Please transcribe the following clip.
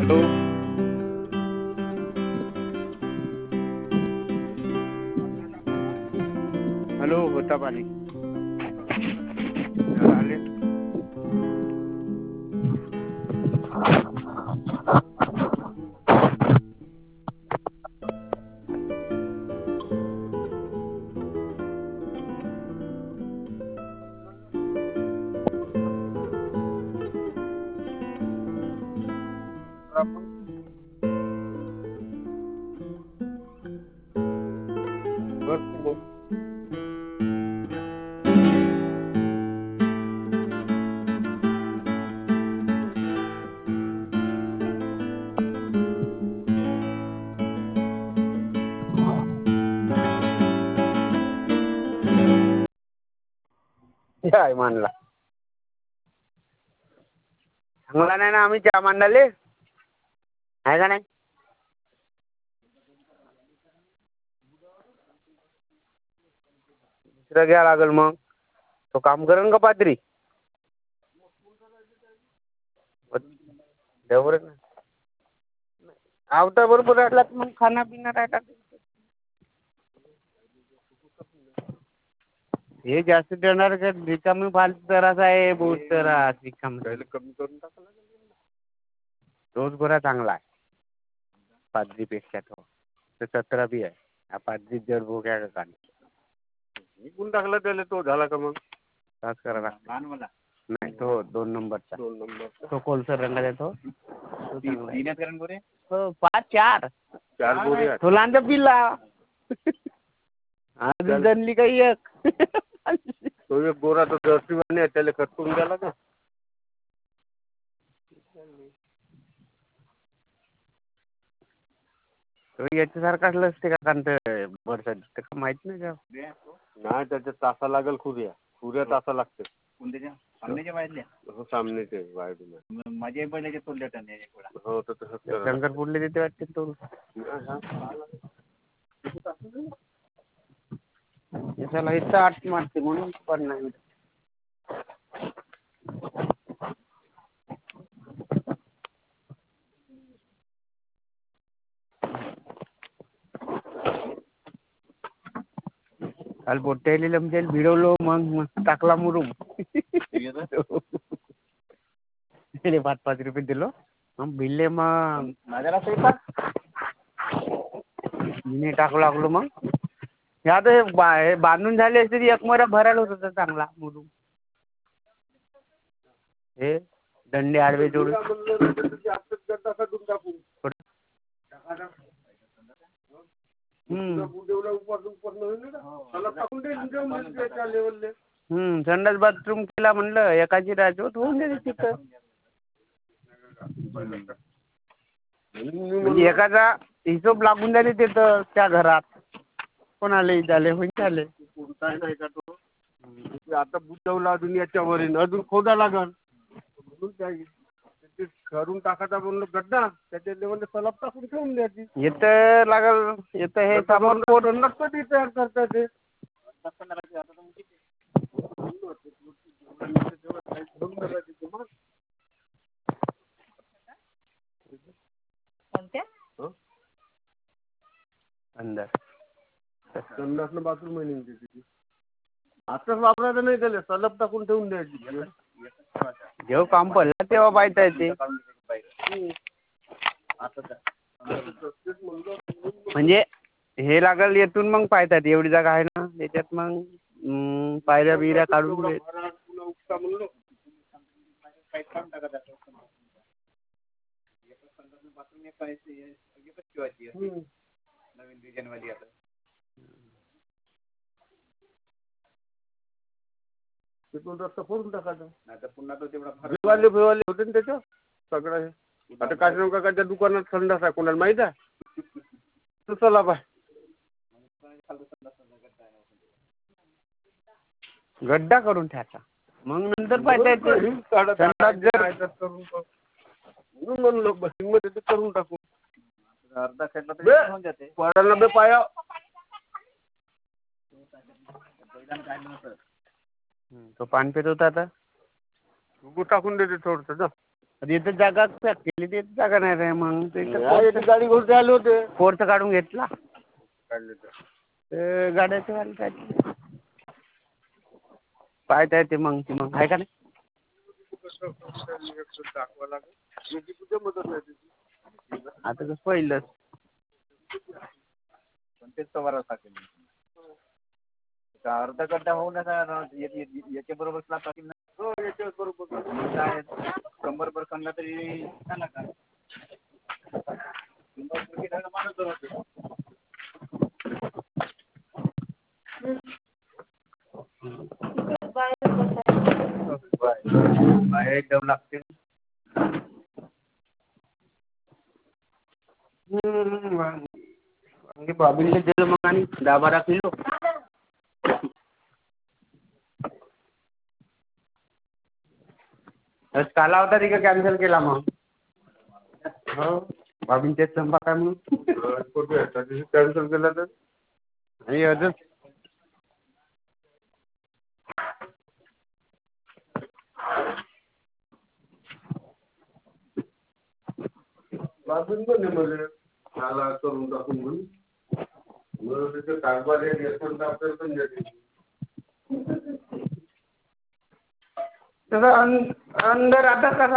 Hello. Hello होता पाणी आले. काय मानला चांगला नाही ना आम्ही चहा मांडाले आहे का नाही. दुसरं घ्या लागेल मग तो काम करेन का पात्री आवता बरोबर राहिला मग खाना पिना राहतात. हे जास्त देणार का रिकामी फालतू तरास आहे बहुत तरास रिकाम कमी करून टाका. रोज गोरा चांगला आहे पाथरीपेक्षा तो 17 बी आहे. हा पाथरी जड भोग्या का निघून टाकला त्याला तो झाला का मग तास करा लागला नाही तो 2 नंबरचा तो कोलसर रंगाचा तो 5-4 तो लांजा पिला अजून जनली काही एक तो एक गोरा तो जर्सीवाने त्याला कट करून द्याला का. याच्यासारखाच असते का कांत बरसा दिसते का माहित नाही का. नाही त्याच्या तासा लागेल खुऱ्या तासा लागते सामनेच्या वायरल्या हो सामनेचे वायर माझ्या पहिल्याच्या तोडल्या त्यांनी हो शंकरपूरले देते वाटते तो त्याला इथं 8 मारते म्हणून पण नाही. काल पोट्ट्याले लमच्याला भिडवलो मग टाकला मुरुम 5-5 रुपये दिलो मग भिडले मग माझ्याला मी टाकू लागलो मग हे आता हे बांधून झाले तरी एक मरा भरायला होत होता चांगला मुरुम हे दंडे आडवे जोडून संडास बाथरूम केला म्हणलं एकाची राजवट होऊन गेली तिथं म्हणजे एकाचा हिशोब लागून झाले तिथं त्या घरात कोणाले झाले झाले नाही का तो आता बुजवला अजून याच्यावरील अजून खोदा लागल करून टाकायचा म्हणलं गड्डा त्याच्या लेवल सलाब टाकून ठेवून द्यायची येत लागल येत हे सामान तयार करता ते अंदर संडासनं बाथरूम आहे तिथे आताच वापरायचं नाही त्याला सलब टाकून ठेवून द्यायची जेव्हा काम पडलं तेव्हा पाहता येते म्हणजे हे लागल येथून मग पाहतात एवढी जागा आहे ना त्याच्यात मग पायऱ्या बिऱ्या काढून नवीन डिझाइन वाली आता तिथून रस्ता फोडून टाकायचा नाही तर पुन्हा तो तेवढा भिवाले होते ना त्याचं सगळं हे आता काशीराम काकाच्या दुकानात संडास आहे कोणाला माहित आहे तो चला बाय गड्डा करून ठेवायचा मग नंतर पाहता येते लोक बसिंग मध्ये ते करून टाकू अर्धा खेळला बे पाया तो पान पेत होता आता टाकून देते थोडस इथं जागा केली तिथे जागा नाही रे मग ते गाडी घेऊन आले होते. कोर्स काढून घेतला ते गाड्याचं वालं काय पाहता येते मग ती मग आहे का नाही. आता कसं पहिलंच तेच तर अर्धा गड्डा होऊन याच्या बरोबर हो याच्या बरोबर कंबरभर खणला तरी झाला का बाहेर एकदम लागते. वांगे बाबीला दिलं मग आणि 10-12 किलो. काला होता तिकडे कॅन्सल केला मग. हो बाबीन तेच संपा काय म्हणून कॅन्सल केला तर आणि अजून बाबीन पण म्हणजे मला करून टाकून म्हणून तिथे कारभार येतो आपल्याला पण देते. त्याचा अंदर आता कसा